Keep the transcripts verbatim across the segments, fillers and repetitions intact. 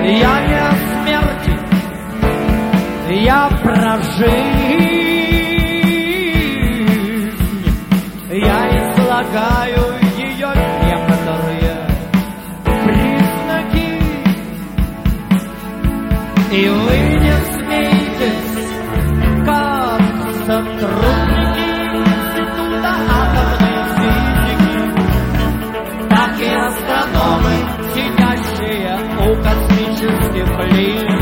Я не о смерти, я про жизнь. Я излагаю ее некоторые признаки, и вы не смеетесь, как сотрудники Института атомной физики, так и астрономы, сидящие у космических лиц.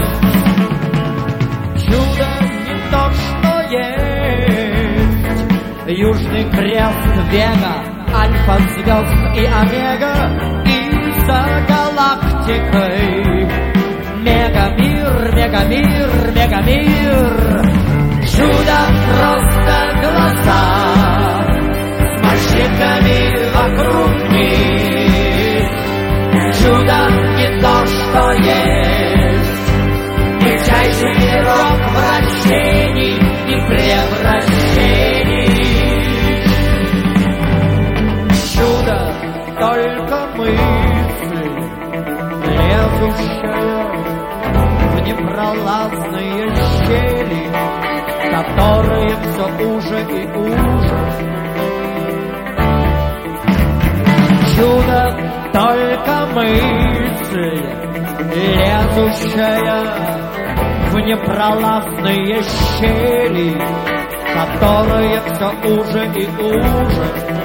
Чудо не то, что есть Южный Крест, Вега, Альфа звезд и Омега, и за галактикой мегамир, мегамир, мегамир. Чудо просто глаза с морщинками вокруг них. Чудо не то, что есть дичайший мирок вращений и превращений. Чудо только мысль, лезущая в непролазные щели, которые все уже и уже. Чудо только мысль, лезущая в непролазные щели, которые все уже и уже.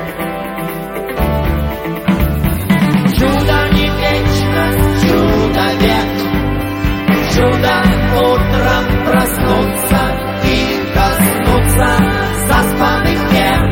Чудо не вечность, чудо век. Чудо утром проснуться и коснуться заспанных век.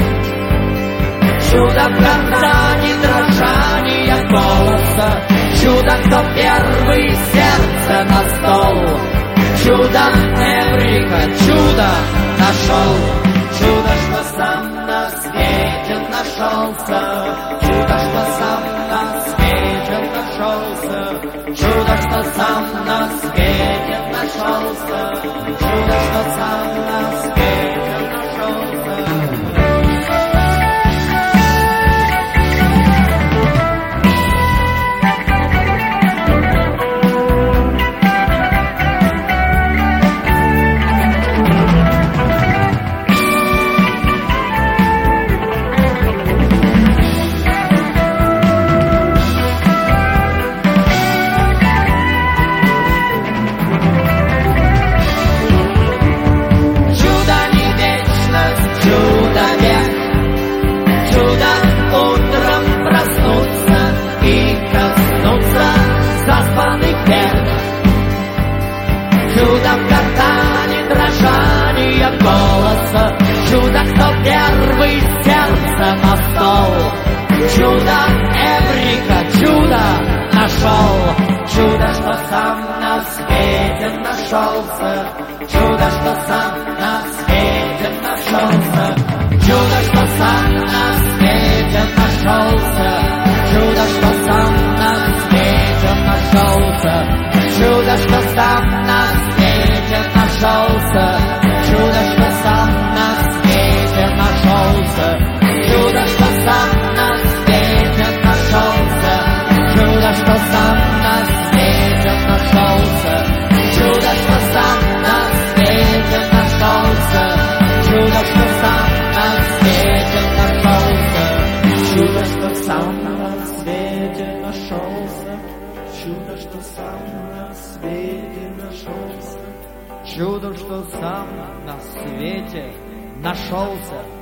Чудо в гортани дрожания голоса. Чудо, кто первый сердце на стол. Чудо Эврика, чудо нашел. Чудо, что сам на свете нашелся. Чудо, что сам на свете нашелся. Чудо, что сам на свете нашелся. Чудо, что сам на свете нашелся. Чудо в гортани дрожания голоса. Чудо, кто первый сердце на стол. Чудо Эврика, чудо нашел. Чудо, что сам на свете нашелся. Чудо, что сам на свете нашелся. Чудо, что сам на свете нашелся. Чудо, что сам на свете нашелся. Чудо, что сам на свете нашелся. Чудо, что сам на свете нашелся. Чудо, что сам на свете нашелся. Чудо, что сам на свете нашелся. Чудо, что сам на свете нашелся. Чудо, что сам на свете нашелся. Чудо, что сам на свете нашелся. Чудо, что сам на свете нашелся. Чудо, что сам на свете нашелся.